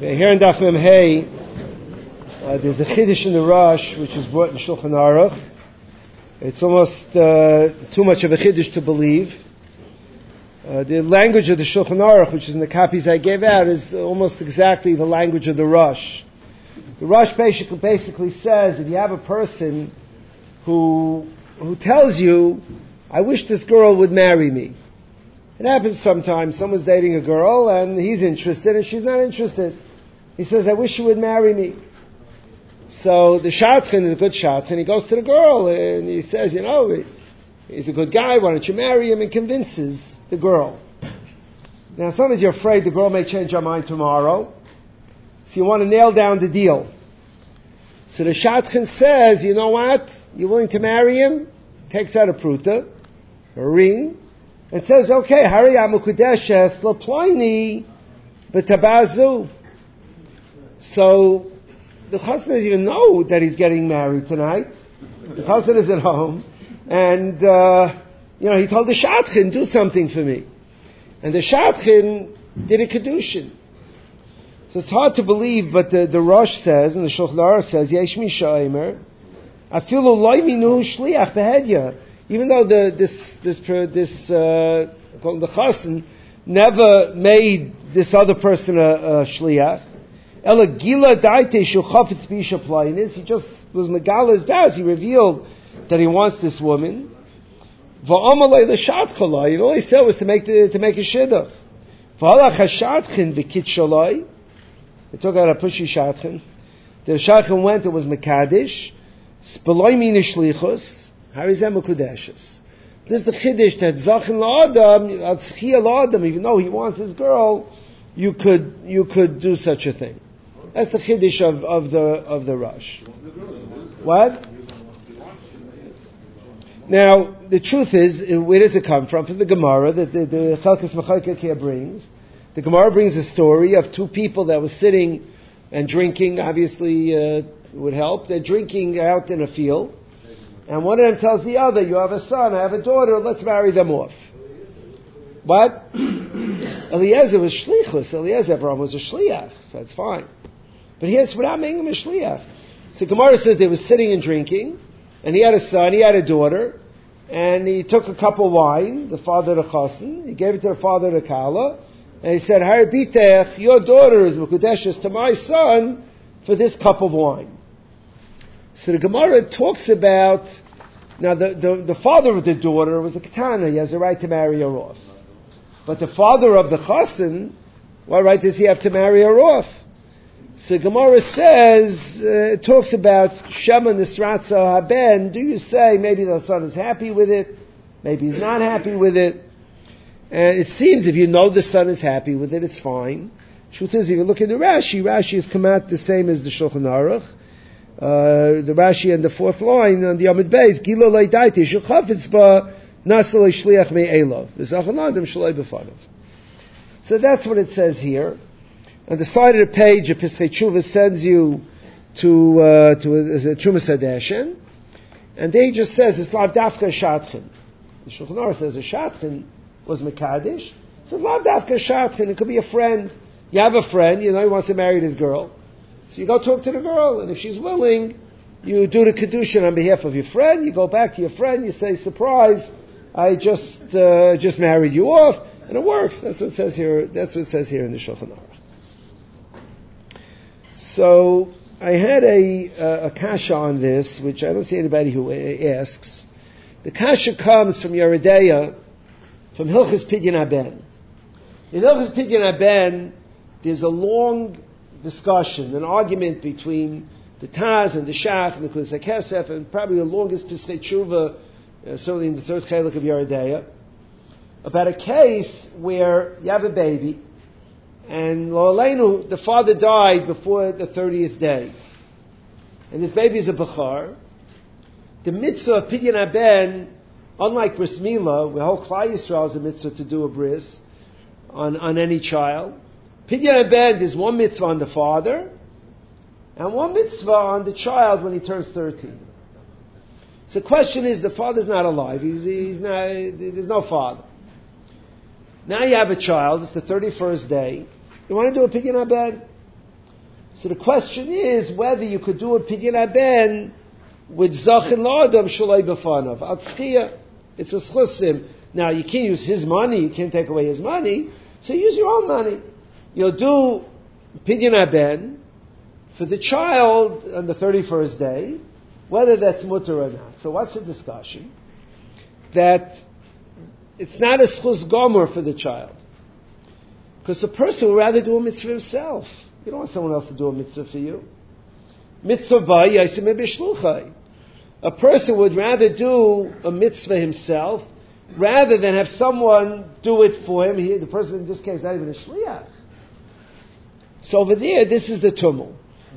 Here in Daf Mem Hey, there's a Chiddush in the Rosh, which is brought in Shulchan Aruch. It's almost too much of a Chiddush to believe. The language of the Shulchan Aruch, which is in the copies I gave out, is almost exactly the language of the Rosh. The Rosh basically says if you have a person who tells you, I wish this girl would marry me. It happens sometimes. Someone's dating a girl and he's interested and she's not interested. He says, I wish you would marry me. So the shadchan is a good shadchan. He goes to the girl and he says, he's a good guy, why don't you marry him? And convinces the girl. Now sometimes you're afraid the girl may change her mind tomorrow. So you want to nail down the deal. So the shadchan says, you know what? You're willing to marry him? Takes out a pruta, a ring, and says, okay, Hari Amukudeshes Laploini B'tabazu. So the husband doesn't even know that he's getting married tonight. The husband is at home, and he told the shadchan, do something for me. And the shadchan did a kedushin. So it's hard to believe, but the Rosh says, and the Shulchan Aruch says, Yesh mi sha'omer, afilu loy minu shliach behedya. Even though the chassan never made this other person a shliach, ela gila daite shu chafetz b'isha plainis, he just was megala's doubts. He revealed that he wants this woman. Va'amalei l'shatchalai. All he said was to make a shidduch. V'halach hashadchin v'kit shalai. They took out a pushy shadchan. The shadchan went. It was mekadesh. Speloi min shlichus. Harizem ukudeshes. This is the chiddush that zachin la'adam, atzchia la'adam. Even though he wants his girl, you could do such a thing. That's the chiddush of the Rosh. What? Now, the truth is, where does it come from? From the Gemara that the Chalkas Mechayek here brings. The Gemara brings a story of two people that were sitting and drinking. Obviously, would help. They're drinking out in a field. And one of them tells the other, you have a son, I have a daughter, let's marry them off. What? Eliezer was shlichus. Eliezer Abraham was a shliach, so that's fine. But here's without making him a shliach. So Gemara says they were sitting and drinking, and he had a son, he had a daughter, and he took a cup of wine, the father of the chassan, he gave it to the father of the kala, and he said, Har bitech, your daughter is mekudeshes to my son for this cup of wine. So the Gemara talks about, now the father of the daughter was a ketana, he has a right to marry her off. But the father of the chassan, what right does he have to marry her off? So Gemara says, it talks about Shema Nisratza Haben. Do you say maybe the son is happy with it, maybe he's not happy with it? And it seems if you know the son is happy with it, it's fine. Truth is, if you look at the Rashi has come out the same as the Shulchan Aruch. The Rashi in the fourth line on the Amud Beis, Gilo Leidaiti Shulchafetz Ba Nasal Shliach Me Elov. V'Zachanadam Shaloi B'Fanav. So that's what it says here. On the side of the page, a Pesach Tshuva sends you to a Trumas Hadeshen, and they just says it's Lav Dafka Shatchin. The Shulchan Aruch says a Shatchin was Mekadesh. So Lav Dafka Shatchin, it could be a friend. You have a friend, he wants to marry this girl. So you go talk to the girl, and if she's willing, you do the kedushin on behalf of your friend. You go back to your friend, you say, "Surprise! I just married you off," and it works. That's what it says here. That's what it says here in the Shulchan Aruch. So I had a kasha on this, which I don't see anybody who asks. The kasha comes from Yeridea, from Hilchas Pidyon Haben. In Hilchas Pidyon Haben, there's a long discussion, an argument between the Taz and the Shach and the Kuzak Kesef, and probably the longest Pesach Tshuva, certainly in the third Chelek of Yeridea, about a case where you have a baby, and Lo Aleinu, the father died before the 30th day, and this baby is a Bechar. The mitzvah of Pidyon Haben, unlike Bris Milah, where whole Klal Yisrael is a mitzvah to do a bris on any child, Pidyon Haben is one mitzvah on the father, and one mitzvah on the child when he turns 13. So the question is, the father's not alive. He's not, there's no father. Now you have a child, it's the 31st day. You want to do a Pidyon Haben? So the question is whether you could do a pidyon haben with zachin la'adam shalai b'fanav. Al tzchiyah, it's a schus for him. Now you can't use his money, you can't take away his money, so use your own money. You'll do pidyon haben for the child on the 31st day, whether that's mutter or not. So what's the discussion? That it's not a schus gomer for the child. Because the person would rather do a mitzvah himself. You don't want someone else to do a mitzvah for you. Mitzvah ba yasim b'shluchai. A person would rather do a mitzvah himself rather than have someone do it for him. The person in this case is not even a shliach. So over there, this is the tumult.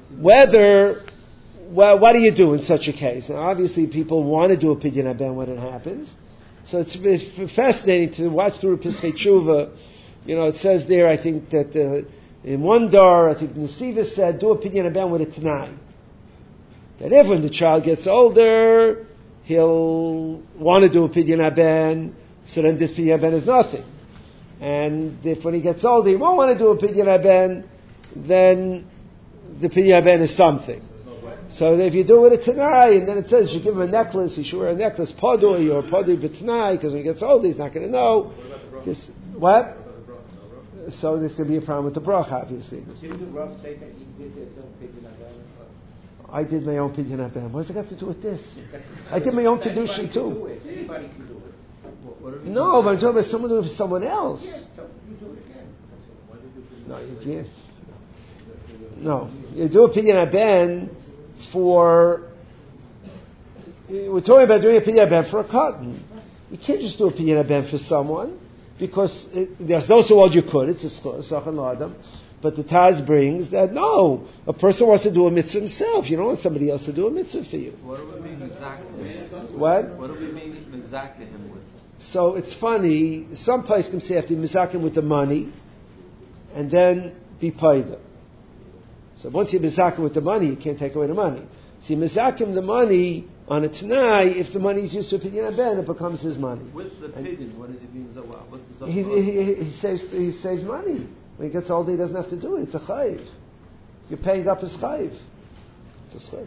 What do you do in such a case? Now, obviously, people want to do a pidyon haben when it happens. So it's fascinating to watch through Piskei Tshuva. It says there, I think that in one dar, I think Nesiva said, do a pidyon haben with a t'nai. That if when the child gets older, he'll want to do a pidyon haben, so then this pidyon haben is nothing. And if when he gets older, he won't want to do a pidyon haben, then the pidyon haben is something. So if you do it with a t'nai, and then it says you give him a necklace, he should wear a necklace padui or padui b't'nai, because when he gets older, he's not going to know. What? So there's going to be a problem with the brach, obviously. Didn't the Rav say that he did his own pidyon haben? I did my own pidyon haben. What does it have to do with this? I did my own kedushin too. Anybody can do it. No, but I'm talking about someone doing it for someone else. Yes, so you do it again. No, you can't. No, you do a pidyon haben for. We're talking about doing a pidyon haben for a cotton. You can't just do a pidyon haben for someone. Because there's no so old you could, it's a sachan l'adam. But the Taz brings that no, a person wants to do a mitzvah himself. You don't want somebody else to do a mitzvah for you. What do we mean mizak to him? What? What do we mean mizak to him with? So it's funny, some place can say after mizakim with the money, and then be paida. So once you mizakim with the money, you can't take away the money. So you mizakim the money on a t'nai, if the money is used to a pidyon haben, it becomes his money. What's the pidyon? What does he mean? What's the he saves money. When he gets older, he doesn't have to do it. It's a chayiv. You're paying up his chayiv. It's a schus.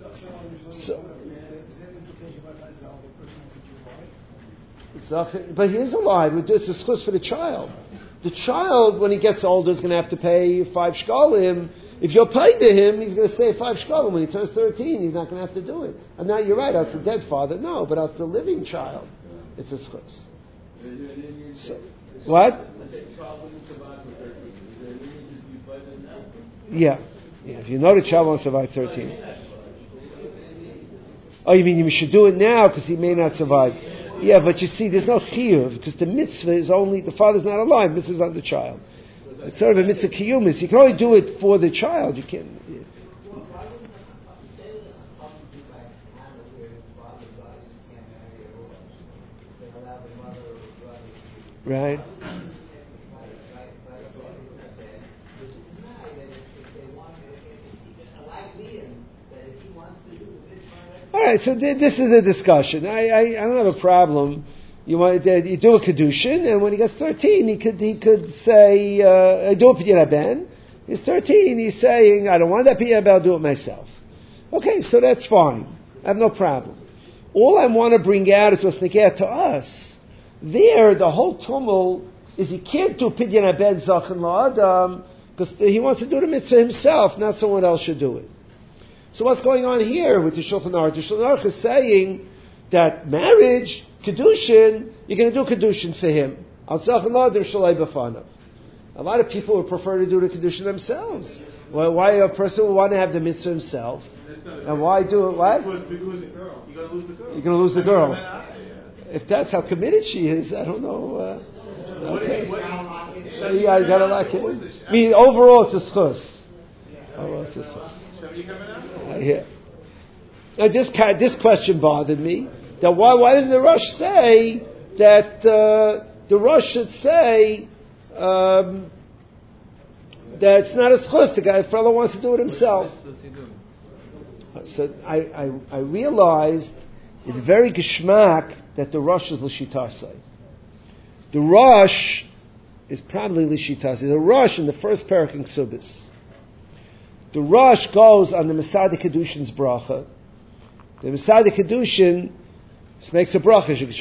But here's a lie. It's a schus for the child. The child, when he gets older, is going to have to pay 5 shkolim. If you're paid to him, he's going to save 5 shkolim. When he turns 13, he's not going to have to do it. And now you're right, as the dead father, no, but as the living child, it's a schus. So, what? Yeah. If you know the child won't survive 13. Oh, you mean you should do it now because he may not survive? Yeah, but you see, there's no chiyuv because the mitzvah is only the father's not alive. Mitzvah is on the child. It's sort of a mitzvah kiyumis. You can only do it for the child. You can't. Yeah. Right. All right, so this is a discussion. I don't have a problem. You do a kedushin, and when he gets 13, he could say, I do a pidyon haben. He's 13. He's saying, I don't want that pidyon haben. I'll do it myself. Okay, so that's fine. I have no problem. All I want to bring out is what's neged to us. There, the whole tumult is he can't do pidyon haben zachin la'adam because he wants to do the mitzvah himself, not someone else should do it. So what's going on here with the Shulchan Aruch? The Shulchan Aruch is saying that marriage, kedushin, you're going to do kedushin for him. A lot of people would prefer to do the kedushin themselves. Well, why a person would want to have the mitzvah himself? And why do it? What? Because the girl. You're going to lose the girl. You're going to lose the girl. If that's how committed she is, I don't know. Okay. Yeah, you got to like it. I mean, overall, it's a schus. Overall, it's a schus. Yeah. Now this question bothered me. That why didn't the Rosh say that the Rosh should say that it's not a schus? The fellow wants to do it himself. So I realized it's very geschmack that the Rosh is l'shitasei. The Rosh is probably l'shitasei. The Rosh in the first parak in Ksubis. The Rosh goes on the Masada Kedushin's bracha. The Masada Kedushin makes a bracha. It's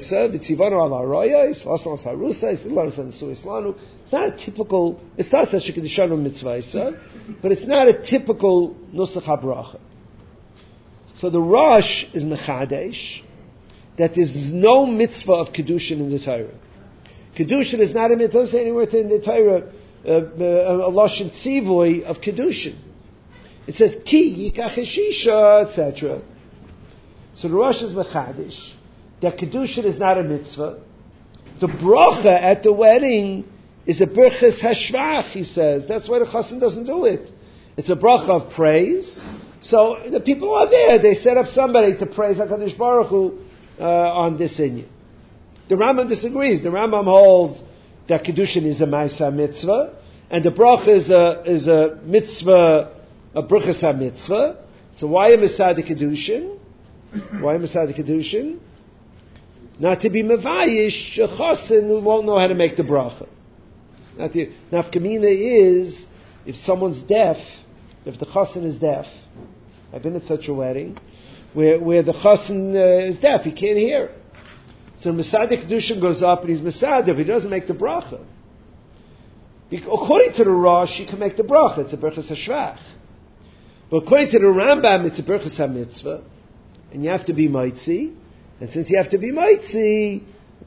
not a typical. It's not such a Kedushin mitzvah, but it's not a typical nusach habracha. So the Rosh is mechadesh that there is no mitzvah of Kedushin in the Torah. Kedushin is not a mitzvah. It doesn't say anywhere in the Torah a lashon tzivoy of Kedushin. It says ki yikach eshisha, etc. So the Rosh is mechadish that Kedushin is not a mitzvah. The bracha at the wedding is a berches hashvach. He says that's why the chassan doesn't do it. It's a bracha of praise. So the people are there. They set up somebody to praise HaKadosh Baruch Hu on this inyan. The Rambam disagrees. The Rambam holds that Kedushin is a Ma'aseh mitzvah, and the bracha is a mitzvah, a Bruchas HaMitzvah. So why a Masada Kedushin? Why a Masada Kedushin? Not to be Mevayish, a Chassan who won't know how to make the bracha. Nafkamina is, if someone's deaf, if the Chassan is deaf, I've been at such a wedding, where the Chassan is deaf, he can't hear. So Masada Kedushin goes up and he's Masada, but he doesn't make the bracha. According to the Rosh, he can make the bracha. It's a Berchas HaShvach. But according to the Rambam, it's a Berchas HaMitzvah. And you have to be Maitzi. And since you have to be Maitzi,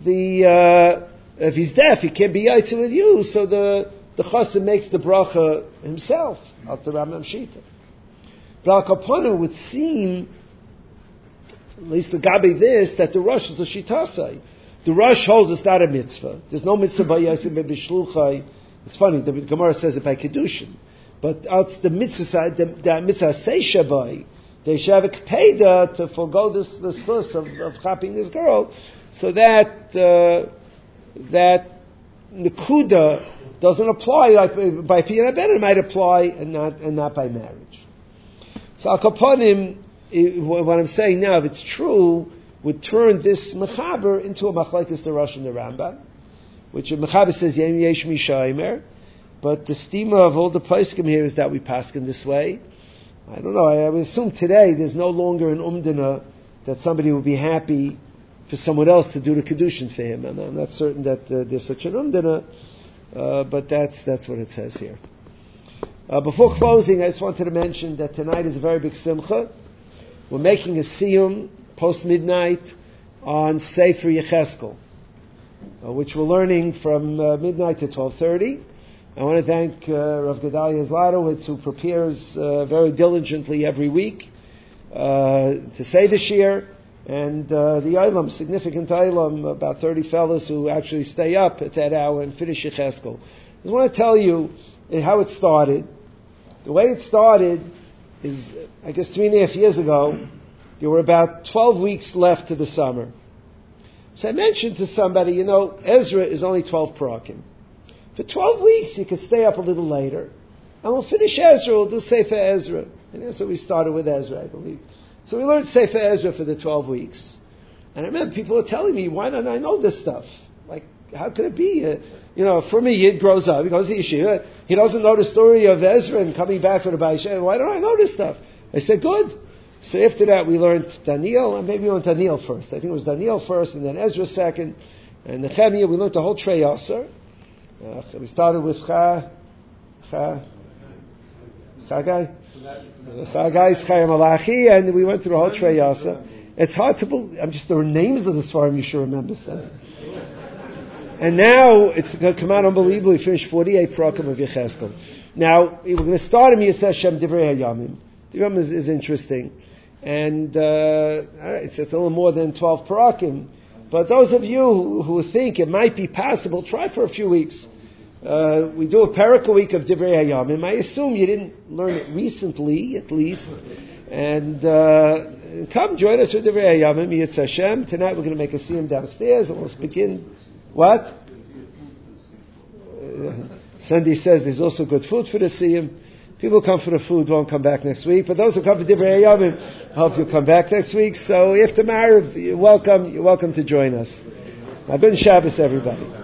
if he's deaf, he can't be Yaitzi with you. So the Chassan makes the bracha himself. Out the Rambam Shita. But Al Kaponu would seem, at least the Gabi this, that the Rosh is a Shitasai. The Rosh holds it's not a mitzvah. There's no mitzvah by Yasim B'Shluchai. It's funny, the Gemara says it by Kedushin. But out the mitzvah side, the mitzvah Seisha by, they should have a kpeda to forego this fuss of chapping this girl, so that Nekuda doesn't apply, like by Piyana Ben it might apply and not by marriage. So Al Kaponim, what I'm saying now, if it's true, would turn this Mechaber into a Machlekes the Rosh and the Rambam, which a Mechaber says Yem Yesh Mishaymer, but the stima of all the poskim here is that we paskin this way. I don't know. I would assume today there's no longer an umdana that somebody would be happy for someone else to do the kedushin for him, and I'm not certain that there's such an umdana, but that's what it says here. Before closing, I just wanted to mention that tonight is a very big simcha. We're making a siyum post midnight on Sefer Yecheskel, which we're learning from midnight to 12:30. I want to thank Rav Gedalia Zlotowitz, who prepares very diligently every week to say this year, and the Eilam, significant Eilam, about 30 fellows who actually stay up at that hour and finish Yecheskel. I just want to tell you how it started. The way it started is, I guess 3.5 years ago, there were about 12 weeks left to the summer. So I mentioned to somebody, Ezra is only 12 parakim. For 12 weeks, you could stay up a little later, and we'll finish Ezra. We'll do Sefer Ezra, and that's what we started with Ezra, I believe. So we learned Sefer Ezra for the 12 weeks, and I remember people were telling me, "Why don't I know this stuff? Like, how could it be?" For me, Yid grows up, he goes to Yeshiva, he doesn't know the story of Ezra and coming back from the Baisha. Why don't I know this stuff? I said, "Good." So after that, we learned Daniel, and maybe we learned Daniel first. I think it was Daniel first, and then Ezra second, and Nehemiah. We learned the whole Trei Yasser. We started with Chagai, Chai Malachi, and we went through the whole Trei Yasser. It's hard to believe. The names of the Svarim you should remember. And now it's going to come out unbelievably. We finished 48 Prakim of Yecheskel. Now we're going to start in Yiseh Shem Divrei Hayamim. Divrei Hayamim is interesting, and it's a little more than 12 Prakim. But those of you who think it might be possible, try for a few weeks. We do a parak a week of Divrei Hayamim. I assume you didn't learn it recently, at least. And come join us for Divrei Hayamim, Yitz Hashem. Tonight we're going to make a siyum downstairs, and we'll begin. What? Sandy says there's also good food for the siyum. People who come for the food won't come back next week. But those who come for Divrei Hayamim, I hope you'll come back next week. So after Ma'ariv, you're welcome to join us. Good Shabbos, everybody.